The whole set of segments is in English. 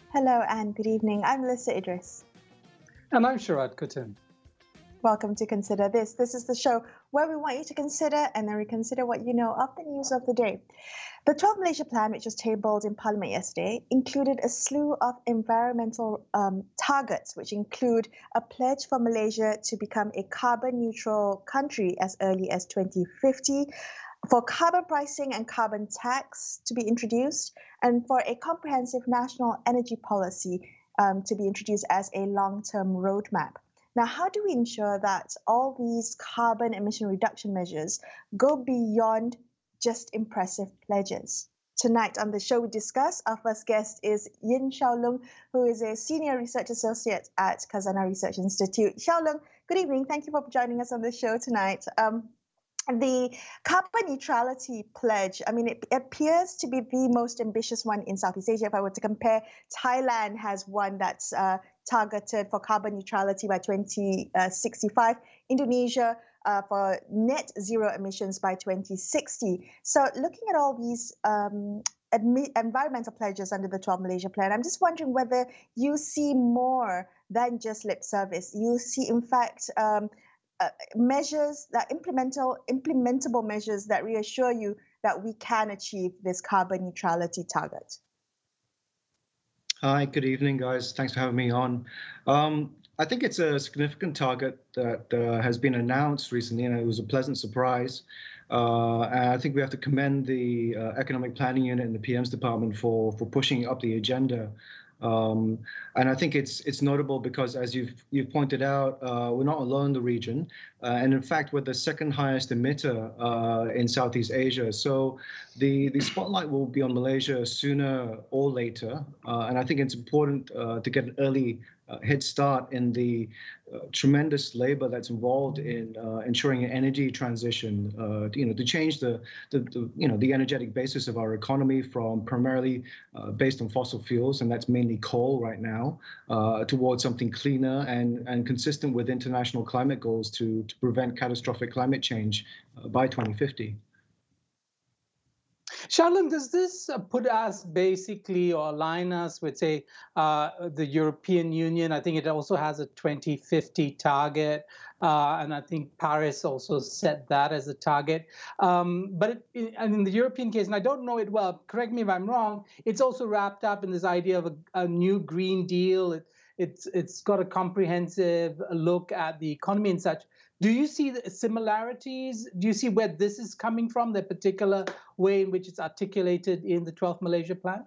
Hello and good evening. I'm Melissa Idris. And I'm Sharad Kuttan. Welcome to Consider This. This is the show where we want you to consider and then reconsider what you know of the news of the day. The 12 Malaysia Plan, which was tabled in Parliament yesterday, included a slew of environmental targets, which include a pledge for Malaysia to become a carbon neutral country as early as 2050, for carbon pricing and carbon tax to be introduced, and for a comprehensive national energy policy to be introduced as a long-term roadmap. Now, how do we ensure that all these carbon emission reduction measures go beyond just impressive pledges? Tonight on the show, we discuss. Our first guest is Yin Xiaolong, who is a senior research associate at Khazanah Research Institute. Xiaolong, good evening. Thank you for joining us on the show tonight. The carbon neutrality pledge, it appears to be the most ambitious one in Southeast Asia. If I were to compare, Thailand has one that's targeted for carbon neutrality by 2065, Indonesia for net zero emissions by 2060. So looking at all these environmental pledges under the 12 Malaysia Plan, I'm just wondering whether you see more than just lip service. You see, in fact, measures that implementable measures that reassure you that we can achieve this carbon neutrality target. Hi, good evening, guys. Thanks for having me on. I think it's a significant target that has been announced recently, and it was a pleasant surprise. And I think we have to commend the Economic Planning Unit and the PM's department for pushing up the agenda. And I think it's notable because, as you've pointed out, we're not alone in the region, and in fact, we're the second highest emitter in Southeast Asia. So the spotlight will be on Malaysia sooner or later, and I think it's important to get an early head start in the tremendous labor that's involved in ensuring an energy transition, to change the energetic basis of our economy from primarily based on fossil fuels, and that's mainly coal right now, towards something cleaner and consistent with international climate goals to prevent catastrophic climate change by 2050. Xiaolong, does this put us basically or align us with, say, the European Union? I think it also has a 2050 target, and I think Paris also set that as a target. But in the European case, and I don't know it well, correct me if I'm wrong, it's also wrapped up in this idea of a new Green Deal. It's got a comprehensive look at the economy and such. Do you see the similarities? Do you see where this is coming from, the particular way in which it's articulated in the 12th Malaysia Plan?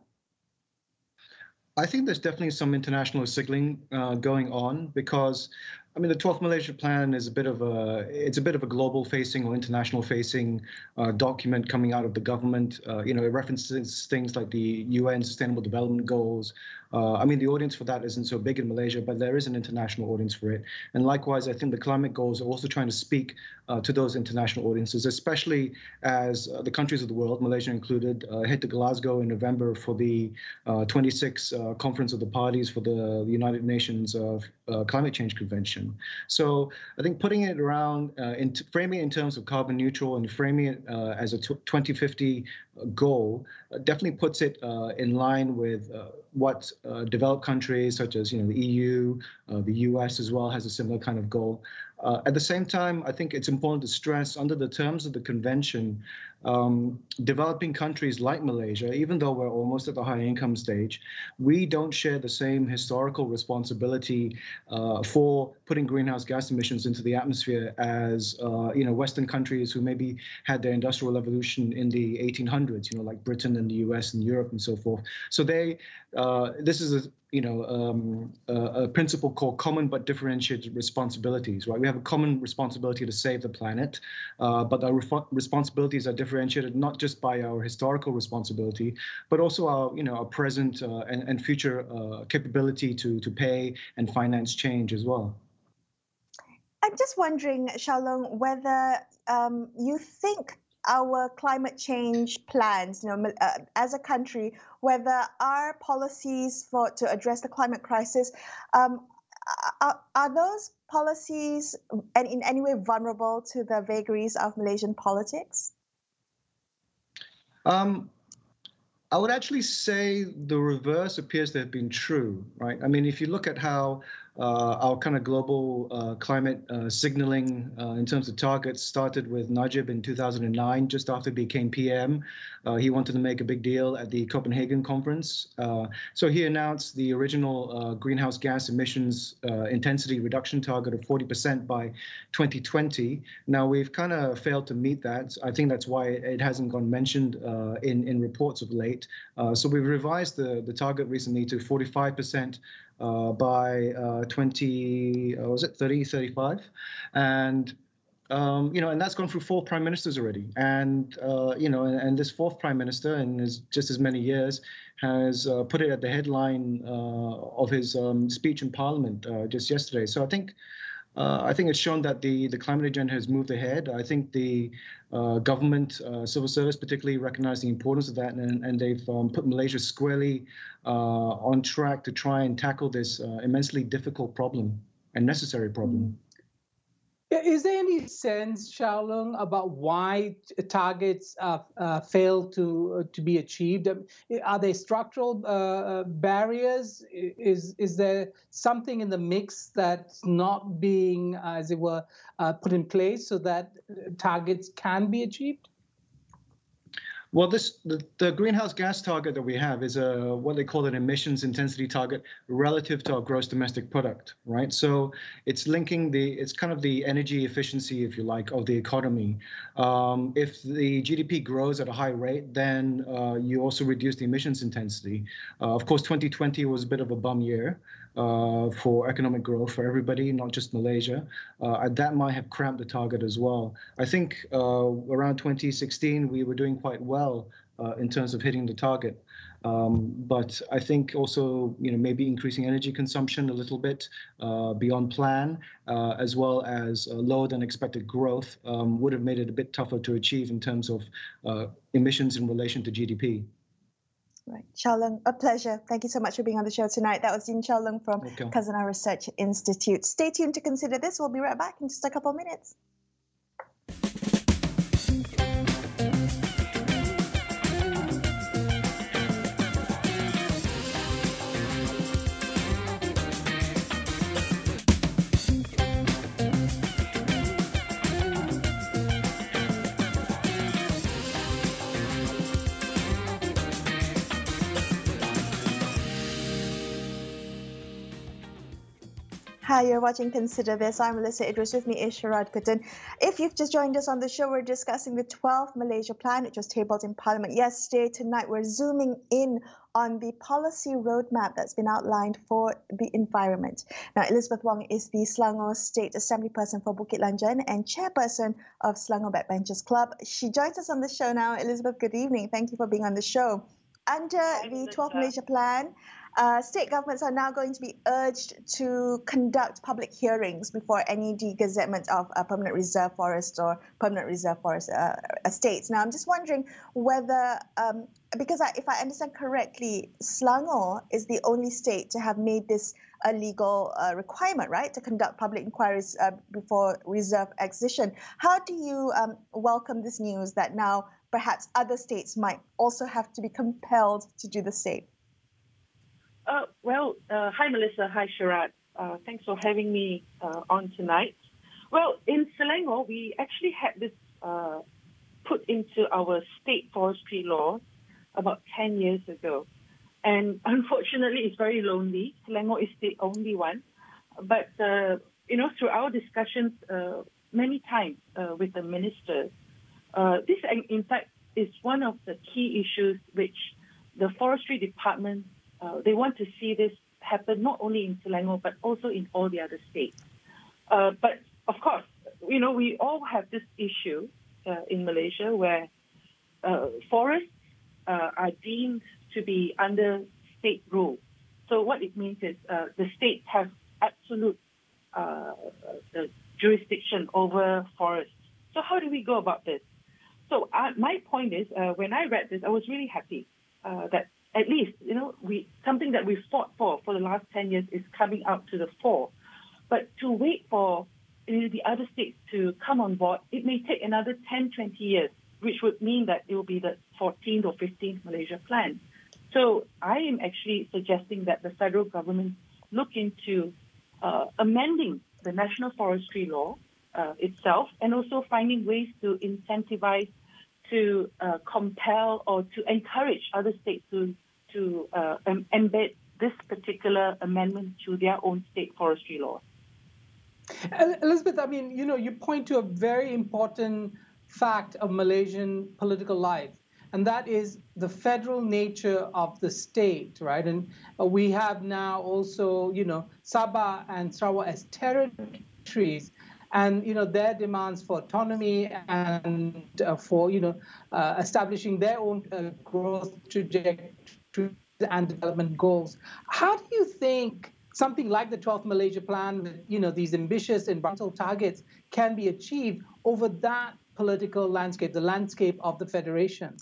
I think there's definitely some international signaling going on because, the 12th Malaysia Plan is a bit of a global-facing or international-facing document coming out of the government. It references things like the UN Sustainable Development Goals. The audience for that isn't so big in Malaysia, but there is an international audience for it. And likewise, I think the climate goals are also trying to speak to those international audiences, especially as the countries of the world, Malaysia included, head to Glasgow in November for the 26th Conference of the Parties for the United Nations Climate Change Convention. So I think putting it around, framing it in terms of carbon neutral and framing it as a 2050 goal definitely puts it in line with what developed countries such as the EU, the US as well has a similar kind of goal. At the same time, I think it's important to stress under the terms of the convention, developing countries like Malaysia, even though we're almost at the high income stage, we don't share the same historical responsibility for putting greenhouse gas emissions into the atmosphere as Western countries who maybe had their industrial revolution in the 1800s, like Britain and the US and Europe and so forth. So this is a principle called common but differentiated responsibilities, right? We have a common responsibility to save the planet, but our responsibilities are differentiated not just by our historical responsibility, but also our present and future capability to pay and finance change as well. I'm just wondering, Xiaolong, whether you think our climate change plans, as a country, whether our policies to address the climate crisis, are those policies in any way vulnerable to the vagaries of Malaysian politics? I would actually say the reverse appears to have been true, right? I mean, if you look at how our kind of global climate signaling in terms of targets started with Najib in 2009, just after he became PM. He wanted to make a big deal at the Copenhagen conference. So he announced the original greenhouse gas emissions intensity reduction target of 40% by 2020. Now, we've kind of failed to meet that. I think that's why it hasn't gone mentioned in reports of late. So we've revised the target recently to 45% by 2035, and and that's gone through 4 prime ministers already, and and this 4th prime minister in just as many years has put it at the headline of his speech in Parliament just yesterday. So I think it's shown that the climate agenda has moved ahead. I think the government, civil service particularly, recognize the importance of that, and they've put Malaysia squarely on track to try and tackle this immensely difficult problem and necessary problem. Is there any sense, Xiao Lung, about why targets fail to be achieved? Are there structural barriers? Is there something in the mix that's not being, as it were, put in place so that targets can be achieved? Well, the greenhouse gas target that we have is what they call an emissions intensity target relative to our gross domestic product, right? So it's linking it's kind of the energy efficiency, if you like, of the economy. If the GDP grows at a high rate, then you also reduce the emissions intensity. Of course, 2020 was a bit of a bum year for economic growth for everybody, not just Malaysia. That might have cramped the target as well. I think around 2016, we were doing quite well in terms of hitting the target. But I think also, maybe increasing energy consumption a little bit beyond plan, as well as lower than expected growth would have made it a bit tougher to achieve in terms of emissions in relation to GDP. Right. Xiao Lung, a pleasure. Thank you so much for being on the show tonight. That was Dean Xiao Lung from Khazanah Research Institute. Stay tuned to consider this. We'll be right back in just a couple of minutes. Hi, you're watching Consider This. I'm Melissa Idris. With me is Sharad Kuttan. If you've just joined us on the show, we're discussing the 12th Malaysia Plan, which was tabled in Parliament yesterday. Tonight, we're zooming in on the policy roadmap that's been outlined for the environment. Now, Elizabeth Wong is the Selangor State Assembly person for Bukit Lanjan and chairperson of Selangor Backbenchers Club. She joins us on the show now. Elizabeth, good evening. Thank you for being on the show. Under the 12th Malaysia Plan, state governments are now going to be urged to conduct public hearings before any degazettement of a permanent reserve forest or permanent reserve forest estates. Now, I'm just wondering whether, because if I understand correctly, Selangor is the only state to have made this a legal requirement, right, to conduct public inquiries before reserve acquisition. How do you welcome this news that now perhaps other states might also have to be compelled to do the same? Hi, Melissa. Hi, Sharad. Thanks for having me on tonight. Well, in Selangor, we actually had this put into our state forestry law about 10 years ago. And unfortunately, it's very lonely. Selangor is the only one. But, through our discussions many times with the ministers, this, in fact, is one of the key issues which the forestry department they want to see this happen not only in Selangor, but also in all the other states. But, of course, we all have this issue in Malaysia where forests are deemed to be under state rule. So what it means is the states have absolute jurisdiction over forests. So how do we go about this? So my point is, when I read this, I was really happy that at least, something that we fought for the last 10 years is coming out to the fore. But to wait for the other states to come on board, it may take another 10, 20 years which would mean that it will be the 14th or 15th Malaysia Plan. So I am actually suggesting that the federal government look into amending the National Forestry Law itself, and also finding ways to incentivize, to compel, or to encourage other states to embed this particular amendment to their own state forestry laws. Elizabeth, I mean, you point to a very important fact of Malaysian political life, and that is the federal nature of the state, right? And we have now also, Sabah and Sarawak as territories, and their demands for autonomy and for establishing their own growth trajectory and development goals. How do you think something like the 12th Malaysia Plan, with these ambitious environmental targets, can be achieved over that political landscape, the landscape of the federation?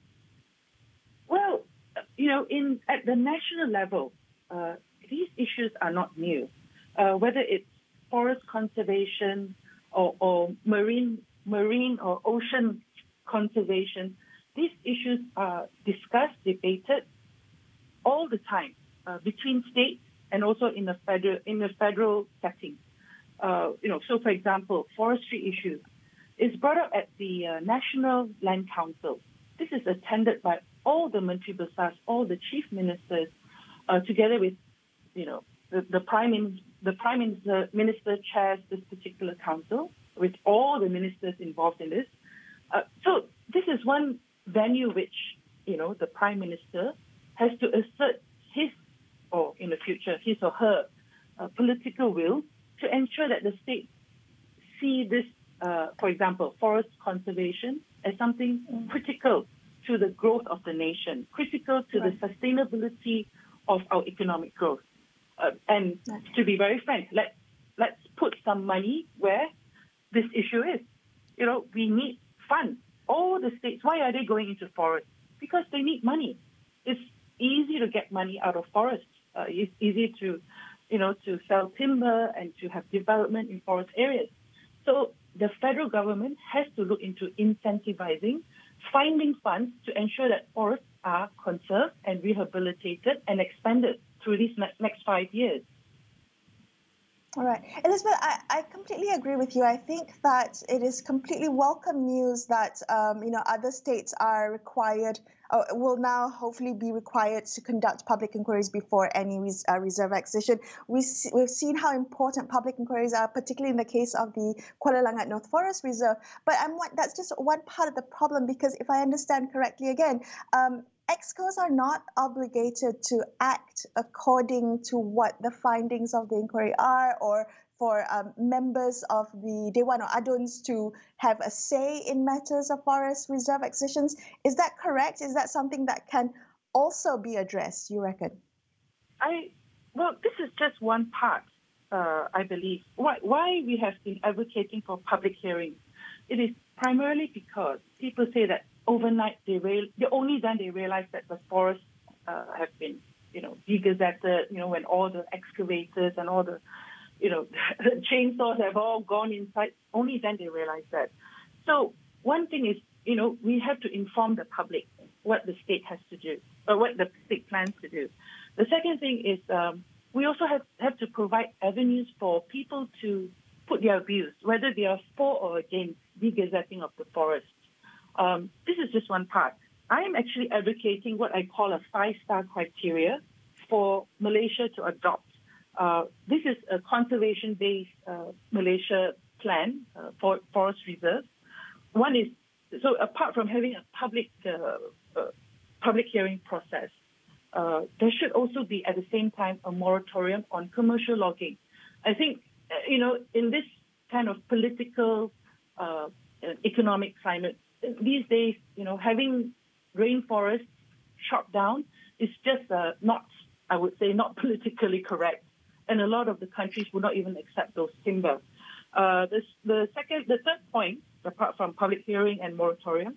Well, at the national level, these issues are not new. Whether it's forest conservation or marine or ocean conservation, these issues are discussed, debated all the time between states and also in the federal setting. So for example, forestry issues is brought up at the National Land Council. This is attended by all the Menteri Besar, all the chief ministers, together with, the prime minister chairs this particular council with all the ministers involved in this. So this is one venue which, the prime minister has to assert his, or in the future, his or her political will to ensure that the state see this, for example, forest conservation as something critical to the growth of the nation, critical to the sustainability of our economic growth. And to be very frank, let's put some money where this issue is. We need funds. All the states, why are they going into forests? Because they need money. It's easy to get money out of forests. It's easy to sell timber and to have development in forest areas. So the federal government has to look into incentivizing, finding funds to ensure that forests are conserved and rehabilitated and expanded through these next 5 years. All right. Elizabeth, I completely agree with you. I think that it is completely welcome news that, other states are required, will now hopefully be required to conduct public inquiries before any reserve acquisition. We've seen how important public inquiries are, particularly in the case of the Kuala Langat North Forest Reserve. But that's just one part of the problem, because if I understand correctly again, EXCOs are not obligated to act according to what the findings of the inquiry are, or for members of the Dewan or ADUNs to have a say in matters of forest reserve acquisitions. Is that correct? Is that something that can also be addressed, you reckon? Well, this is just one part, I believe. Why we have been advocating for public hearings? It is primarily because people say that overnight only then they realize that the forests have been, degazetted, when all the excavators and all the, chainsaws have all gone inside. Only then they realize that. So one thing is, we have to inform the public what the state has to do, or what the state plans to do. The second thing is we also have to provide avenues for people to put their views, whether they are for or against degazetting of the forest. This is just one part. I am actually advocating what I call a 5-star criteria for Malaysia to adopt. This is a conservation-based Malaysia plan for forest reserves. One is, so apart from having a public hearing process, there should also be at the same time a moratorium on commercial logging. I think, in this kind of political, economic climate, these days, having rainforests chopped down is just not politically correct. And a lot of the countries will not even accept those timber. The third point, apart from public hearing and moratorium,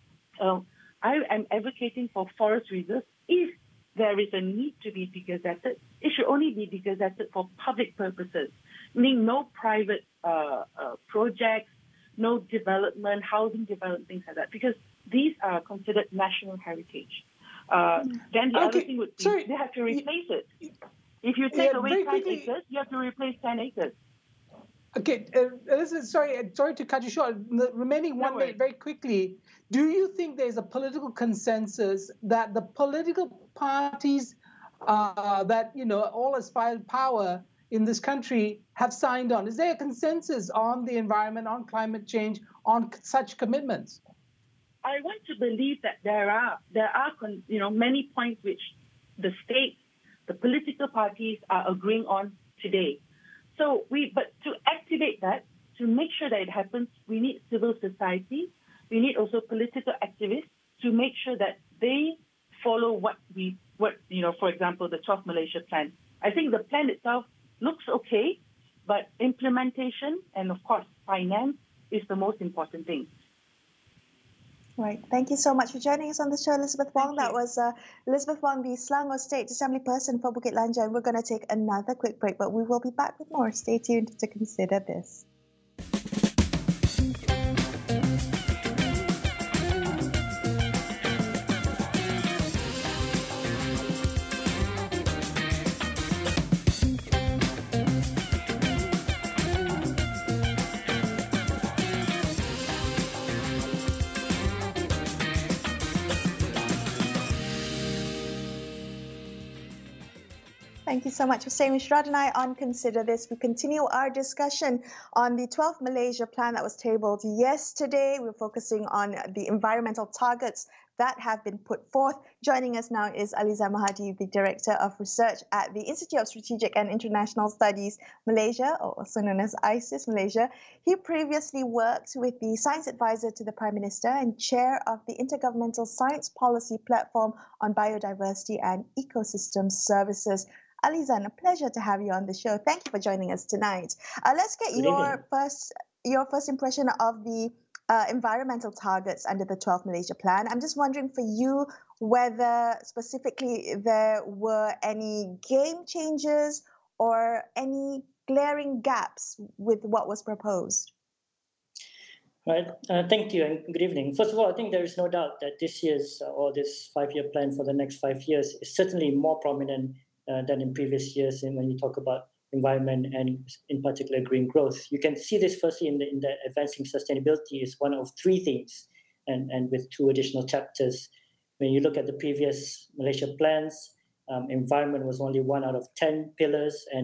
I am advocating for forest reserves. If there is a need to be degazetted, it should only be degazetted for public purposes, meaning no private projects, no development, housing development, things like that, because these are considered national heritage. Then the other thing would be they have to replace it. If you take away 10 acres, you have to replace 10 acres. Okay, sorry to cut you short. The remaining 1 minute, very quickly. Do you think there's a political consensus that the political parties that all aspire to power in this country have signed on? Is there a consensus on the environment, on climate change, on such commitments? I want to believe that there are many points which the state, the political parties are agreeing on today. But to activate that, to make sure that it happens, we need civil society. We need also political activists to make sure that they follow for example, the 12 Malaysia plan. I think the plan itself looks okay, but implementation and, of course, finance is the most important thing. Right. Thank you so much for joining us on the show, Elizabeth Wong. That was Elizabeth Wong, the Selangor State Assembly person for Bukit Lanjang. We're going to take another quick break, but we will be back with more. Stay tuned to Consider This. Thank you so much for staying with Sharad and I on Consider This. We continue our discussion on the 12th Malaysia Plan that was tabled yesterday. We're focusing on the environmental targets that have been put forth. Joining us now is Alizan Mahadi, the Director of Research at the Institute of Strategic and International Studies Malaysia, or also known as ISIS Malaysia. He previously worked with the Science Advisor to the Prime Minister and Chair of the Intergovernmental Science Policy Platform on Biodiversity and Ecosystem Services. Alizan, a pleasure to have you on the show. Thank you for joining us tonight. Let's get your first impression of the environmental targets under the 12th Malaysia Plan. I'm just wondering for you whether specifically there were any game changers or any glaring gaps with what was proposed. Right. Thank you and good evening. First of all, I think there is no doubt that this year's or this 5-year plan for the next 5 years is certainly more prominent than in previous years. And when you talk about environment and in particular green growth, you can see this firstly in the advancing sustainability is one of 3 themes, and with 2 additional chapters. When you look at the previous Malaysia plans, environment was only 1 out of 10 pillars, and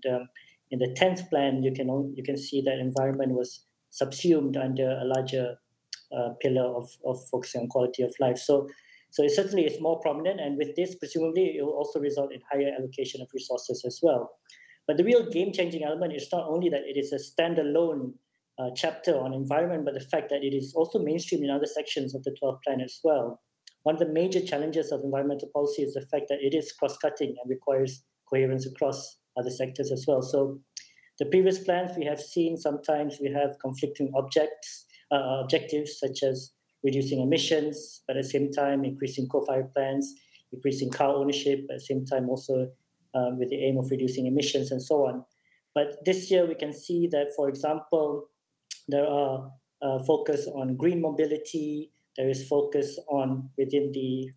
in the 10th plan you can see that environment was subsumed under a larger pillar of focusing on quality of life. So it certainly is more prominent, and with this, presumably, it will also result in higher allocation of resources as well. But the real game-changing element is not only that it is a standalone chapter on environment, but the fact that it is also mainstream in other sections of the 12th plan as well. One of the major challenges of environmental policy is the fact that it is cross-cutting and requires coherence across other sectors as well. So the previous plans we have seen, sometimes we have conflicting objectives such as reducing emissions, but at the same time increasing coal-fired plants, increasing car ownership, at the same time also with the aim of reducing emissions and so on. But this year we can see that, for example, there are focus on green mobility, there is focus on within the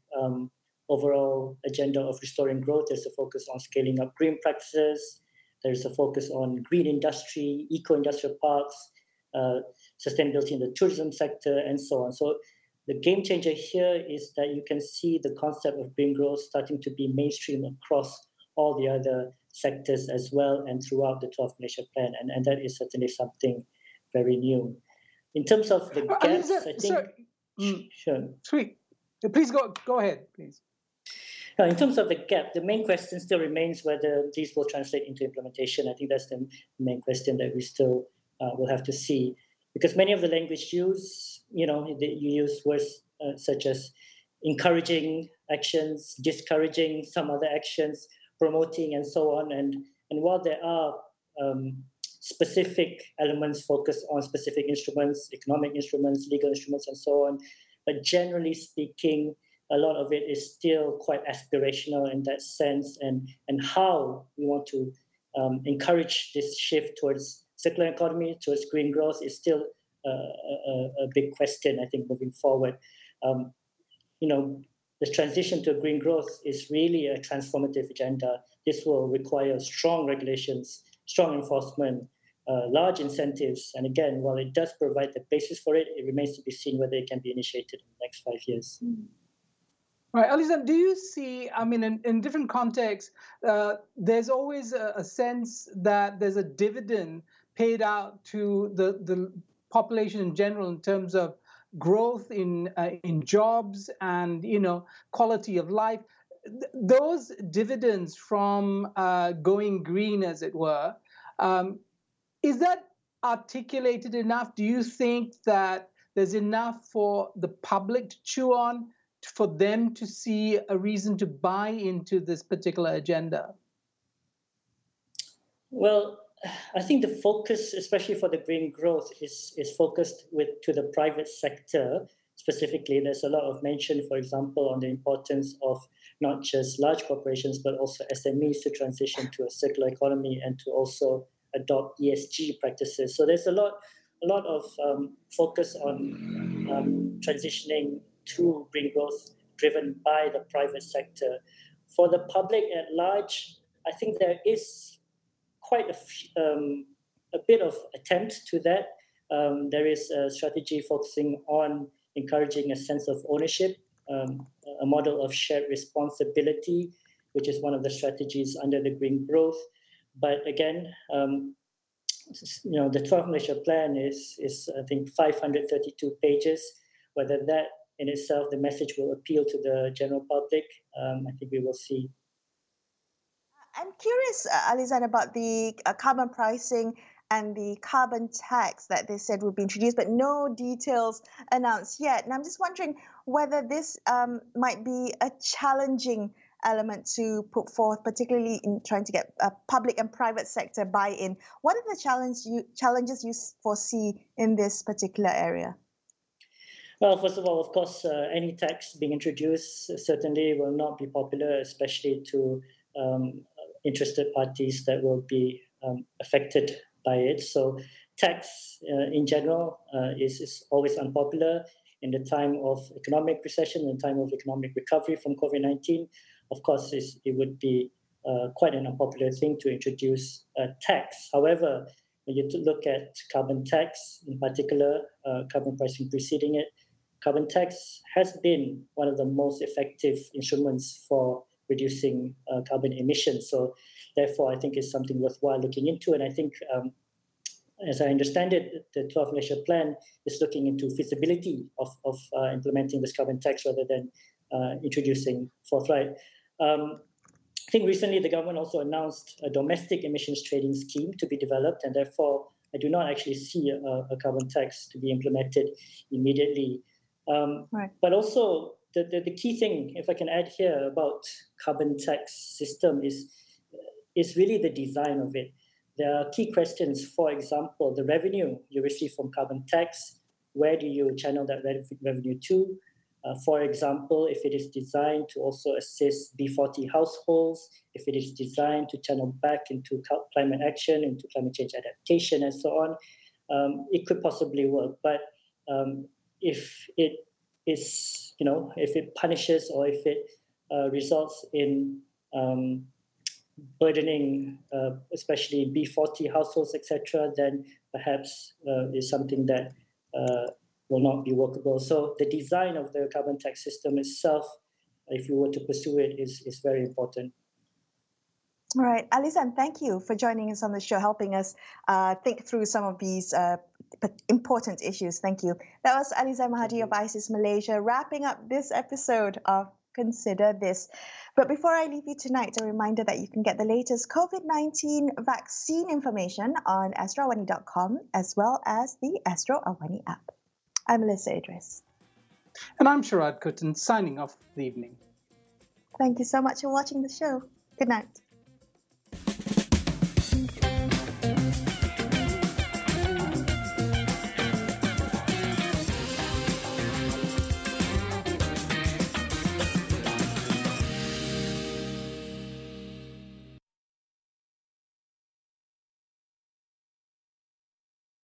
overall agenda of restoring growth, there's a focus on scaling up green practices, there's a focus on green industry, eco-industrial parks, sustainability in the tourism sector, and so on. So the game changer here is that you can see the concept of green growth starting to be mainstream across all the other sectors as well and throughout the 12th Malaysia Plan. And that is certainly something very new. In terms of the gaps, I think... Sure. Sweet. Please go ahead, please. In terms of the gap, the main question still remains whether these will translate into implementation. I think that's the main question that we still will have to see. Because many of the language used, you use words such as encouraging actions, discouraging some other actions, promoting, and so on. And while there are specific elements focused on specific instruments, economic instruments, legal instruments, and so on, but generally speaking, a lot of it is still quite aspirational in that sense, and how we want to encourage this shift towards circular economy, towards green growth is still a big question, I think, moving forward. The transition to green growth is really a transformative agenda. This will require strong regulations, strong enforcement, large incentives. And again, while it does provide the basis for it, it remains to be seen whether it can be initiated in the next 5 years. Right, Alizan, do you see, I mean, in different contexts, there's always a sense that there's a dividend paid out to the population in general in terms of growth in jobs and, quality of life. Those dividends from going green, as it were, is that articulated enough? Do you think that there's enough for the public to chew on, for them to see a reason to buy into this particular agenda? Well, I think the focus, especially for the green growth, is focused to the private sector specifically. There's a lot of mention, for example, on the importance of not just large corporations, but also SMEs to transition to a circular economy and to also adopt ESG practices. So there's a lot of focus on transitioning to green growth driven by the private sector. For the public at large, I think there is quite a bit of attempt to that. There is a strategy focusing on encouraging a sense of ownership, a model of shared responsibility, which is one of the strategies under the green growth. But again, the 12 Malaysia plan is I think 532 pages. Whether that in itself, the message will appeal to the general public, I think we will see. I'm curious, Alizan, about the carbon pricing and the carbon tax that they said would be introduced, but no details announced yet. And I'm just wondering whether this might be a challenging element to put forth, particularly in trying to get public and private sector buy-in. What are the challenges you foresee in this particular area? Well, first of all, of course, any tax being introduced certainly will not be popular, especially to interested parties that will be affected by it. So tax in general is always unpopular. In the time of economic recession, in the time of economic recovery from COVID-19, of course, it would be quite an unpopular thing to introduce a tax. However, when you look at carbon tax, in particular, carbon pricing preceding it, carbon tax has been one of the most effective instruments for reducing carbon emissions. So therefore, I think it's something worthwhile looking into. And I think, as I understand it, the 12 Malaysia plan is looking into feasibility of implementing this carbon tax rather than introducing forthright. I think recently the government also announced a domestic emissions trading scheme to be developed, and therefore I do not actually see a carbon tax to be implemented immediately. Right. But also the key thing, if I can add here, about carbon tax system is really the design of it. There are key questions. For example, the revenue you receive from carbon tax, where do you channel that revenue to? For example, if it is designed to also assist B40 households, if it is designed to channel back into climate action, into climate change adaptation, and so on, it could possibly work. But if it is, if it punishes or if it results in burdening, especially B40 households, etc., then perhaps is something that will not be workable. So the design of the carbon tax system itself, if you were to pursue it, is very important. All right, Alizan, thank you for joining us on the show, helping us think through some of these important issues. Thank you. That was Alizan Mahadi of ISEAS Malaysia, wrapping up this episode of Consider This. But before I leave you tonight, a reminder that you can get the latest COVID-19 vaccine information on astroawani.com as well as the Astro Awani app. I'm Melissa Idris. And I'm Sharad Kuttan, signing off for the evening. Thank you so much for watching the show. Good night.